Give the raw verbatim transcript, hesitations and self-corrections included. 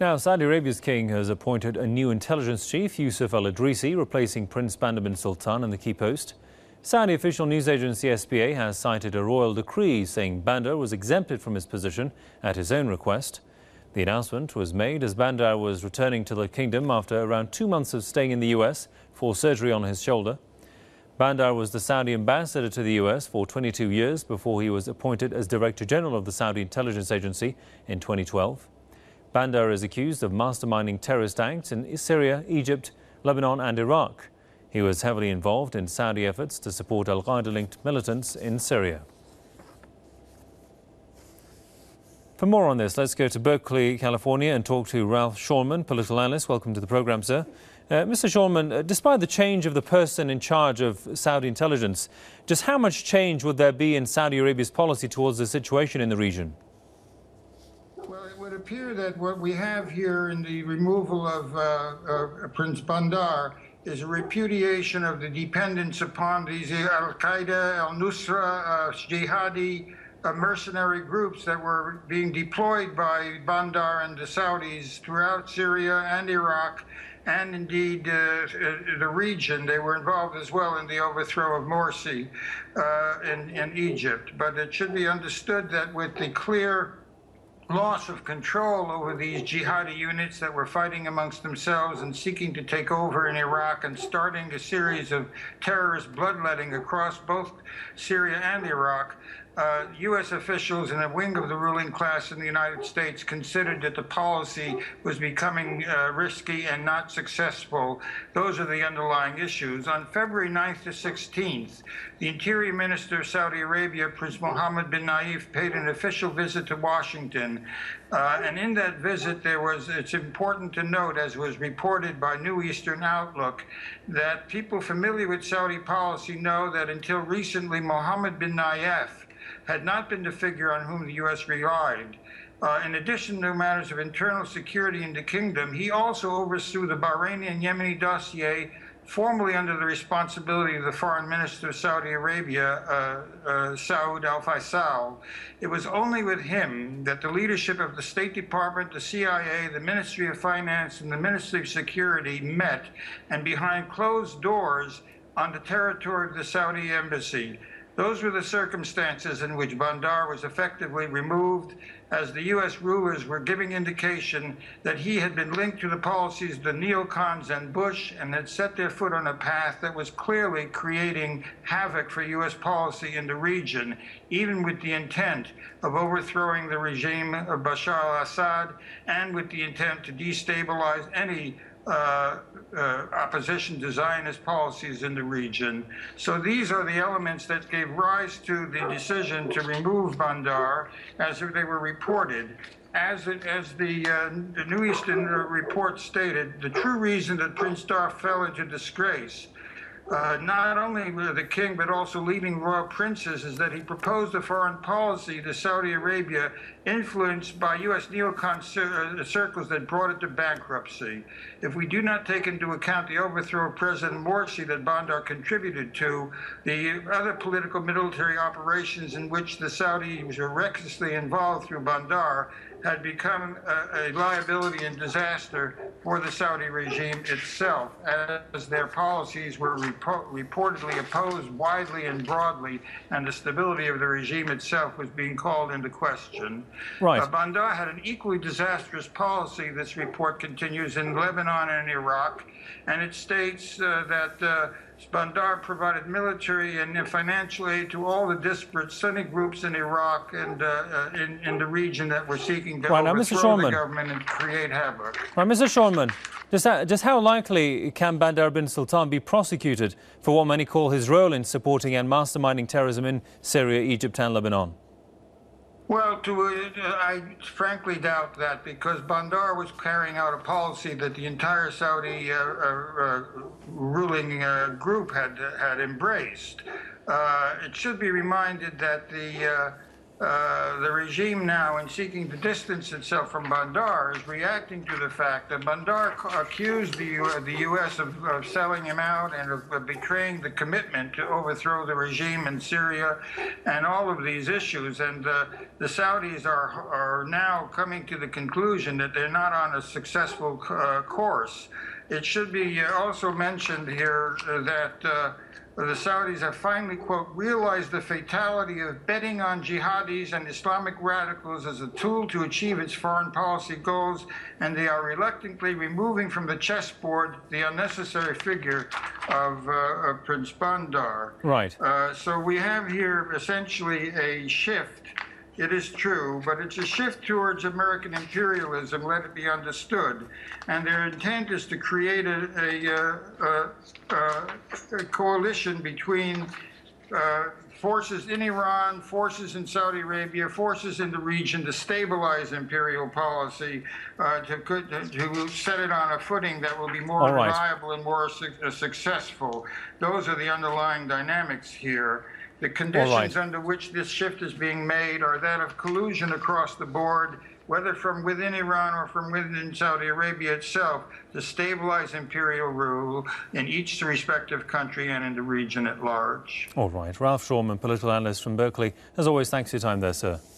Now, Saudi Arabia's king has appointed a new intelligence chief, Yusuf al-Idrisi, replacing Prince Bandar bin Sultan in the key post. Saudi official news agency S P A has cited a royal decree saying Bandar was exempted from his position at his own request. The announcement was made as Bandar was returning to the kingdom after around two months of staying in the U S for surgery on his shoulder. Bandar was the Saudi ambassador to the U S for twenty-two years before he was appointed as Director General of the Saudi Intelligence Agency in twenty twelve. Bandar is accused of masterminding terrorist acts in Syria, Egypt, Lebanon and Iraq. He was heavily involved in Saudi efforts to support al-Qaeda-linked militants in Syria. For more on this, let's go to Berkeley, California and talk to Ralph Shulman, political analyst. Welcome to the program, sir. Uh, Mister Shulman, uh, despite the change of the person in charge of Saudi intelligence, just how much change would there be in Saudi Arabia's policy towards the situation in the region? Well, it would appear that what we have here in the removal of uh, uh, Prince Bandar is a repudiation of the dependence upon these al-Qaeda, al-Nusra, uh, jihadi uh, mercenary groups that were being deployed by Bandar and the Saudis throughout Syria and Iraq, and indeed uh, the region. They were involved as well in the overthrow of Morsi uh, in, in Egypt. But it should be understood that with the clear loss of control over these jihadi units that were fighting amongst themselves and seeking to take over in Iraq and starting a series of terrorist bloodletting across both Syria and Iraq, uh, U S officials and a wing of the ruling class in the United States considered that the policy was becoming uh, risky and not successful. Those are the underlying issues. On February ninth to sixteenth, the Interior Minister of Saudi Arabia, Prince Mohammed bin Nayef, paid an official visit to Washington. Uh, and in that visit, there was, it's important to note, as was reported by New Eastern Outlook, that people familiar with Saudi policy know that until recently, Mohammed bin Nayef had not been the figure on whom the U S relied. Uh, in addition to matters of internal security in the kingdom, he also oversaw the Bahraini and Yemeni dossier, formerly under the responsibility of the Foreign Minister of Saudi Arabia, uh, uh, Saud al-Faisal. It was only with him that the leadership of the State Department, the C I A, the Ministry of Finance, and the Ministry of Security met, and behind closed doors on the territory of the Saudi embassy. Those were the circumstances in which Bandar was effectively removed, as the U S rulers were giving indication that he had been linked to the policies of the neocons and Bush and had set their foot on a path that was clearly creating havoc for U S policy in the region, even with the intent of overthrowing the regime of Bashar al-Assad and with the intent to destabilize any Uh, uh, opposition to Zionist policies in the region. So these are the elements that gave rise to the decision to remove Bandar as they were reported. As, it, as the, uh, the New Eastern report stated, the true reason that Prince Dar fell into disgrace, Uh, not only the king, but also leading royal princes, is that he proposed a foreign policy to Saudi Arabia influenced by U S neocon cir circles that brought it to bankruptcy. If we do not take into account the overthrow of President Morsi that Bandar contributed to, the other political military operations in which the Saudis were recklessly involved through Bandar had become a, a liability and disaster for the Saudi regime itself, as their policies were repo reportedly opposed widely and broadly, and the stability of the regime itself was being called into question. Right. Uh, Bandar had an equally disastrous policy, this report continues, in Lebanon and Iraq, and it states uh, that uh, Bandar provided military and financial aid to all the disparate Sunni groups in Iraq and uh, uh, in, in the region that were seeking to right, overthrow the government and create havoc. Right, Mister Shulman, just, uh, just how likely can Bandar bin Sultan be prosecuted for what many call his role in supporting and masterminding terrorism in Syria, Egypt and Lebanon? Well, to, uh, I frankly doubt that, because Bandar was carrying out a policy that the entire Saudi uh, uh, uh, ruling uh, group had had embraced. Uh, it should be reminded that the uh, Uh, the regime now, in seeking to distance itself from Bandar, is reacting to the fact that Bandar accused the, U the U S of, of selling him out and of, of betraying the commitment to overthrow the regime in Syria and all of these issues. And uh, the Saudis are, are now coming to the conclusion that they're not on a successful uh, course. It should be also mentioned here that uh, the Saudis have finally, quote, realized the fatality of betting on jihadis and Islamic radicals as a tool to achieve its foreign policy goals, and they are reluctantly removing from the chessboard the unnecessary figure of, uh, of Prince Bandar. Right. Uh, so we have here essentially a shift. It is true, but it's a shift towards American imperialism, let it be understood. And their intent is to create a, a, a, a, a coalition between uh, forces in Iran, forces in Saudi Arabia, forces in the region to stabilize imperial policy, uh, to, to set it on a footing that will be more right. reliable and more su successful. Those are the underlying dynamics here. The conditions right. under which this shift is being made are that of collusion across the board, whether from within Iran or from within Saudi Arabia itself, to stabilize imperial rule in each respective country and in the region at large. All right. Ralph Shawman, political analyst from Berkeley. As always, thanks for your time there, sir.